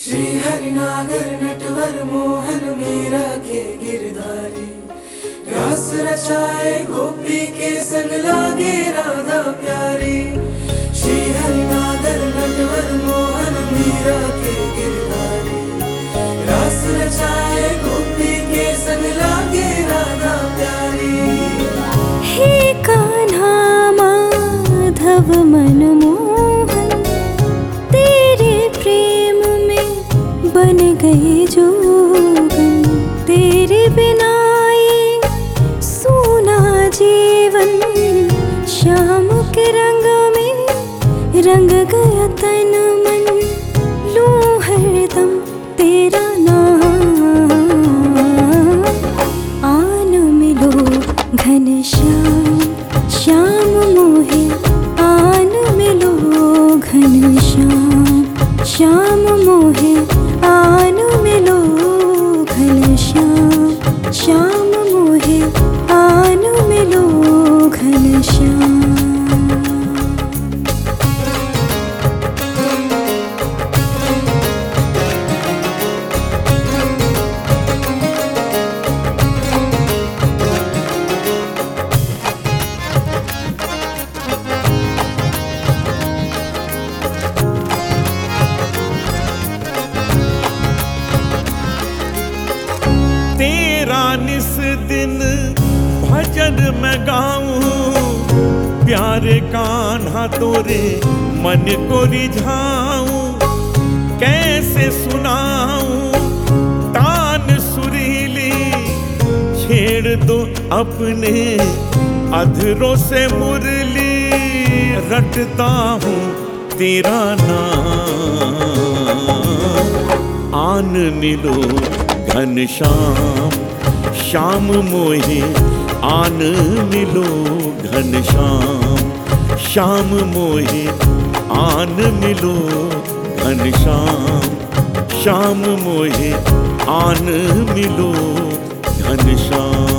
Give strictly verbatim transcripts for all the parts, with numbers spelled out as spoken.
श्री हरिनागर नटवर मोहन मीरा के गिरधारी, रास रचाए गोपी के संग लागे राधा प्यारी। श्री हरिनागर नटवर मोहन मीरा के गिरधारी, रास रचाए गोपी के संग लागे राधा प्यारी। हे कान्हा माधव मनमोहन, तेरे प्रेम में बन गए जोगन। तेरे बिना ये सूना जीवन, शाम के रंग में रंग गया तन मन। लूं हरदम तेरा नाम, आन मिलो घनश्याम श्याम मोहे। आन मिलो घनश्याम श्याम मोहे। आन मिलो घनश्याम श्याम मोहे। आन मिलो घनश्याम। तेरा निस दिन भजन मैं गाऊं, प्यारे कान्हा तोरे मन को रिझाऊं। कैसे सुनाऊं तान सुरीली, छेड़ दो अपने अधरों से मुरली। रटता हूँ तेरा नाम, आन मिलो घनश्याम श्याम मोहे। आन मिलो घनश्याम श्याम मोहे। आन मिलो घनश्याम श्याम मोहे। आन मिलो घनश्याम।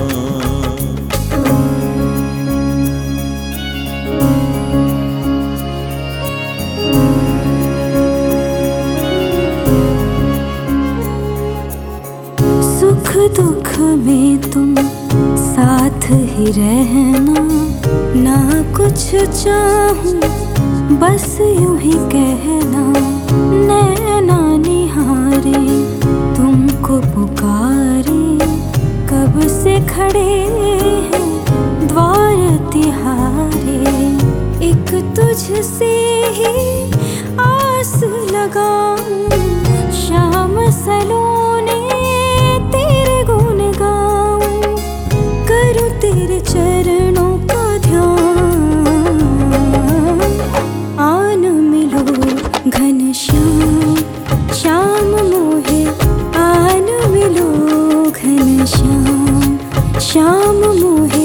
सुख दुख में तुम साथ ही रहना, ना कुछ चाहूं बस यूं ही कहना। नैना निहारे तुमको पुकारे, कब से खड़े हैं द्वार तिहारे। एक तुझसे ही आस लगाऊं, शाम सलोने तेरे गुण गाऊं। करूं तेरे चरणों का ध्यान, आन मिलो घनश्याम श्याम मोहे। आन मिलो घनश्याम श्याम मोहे।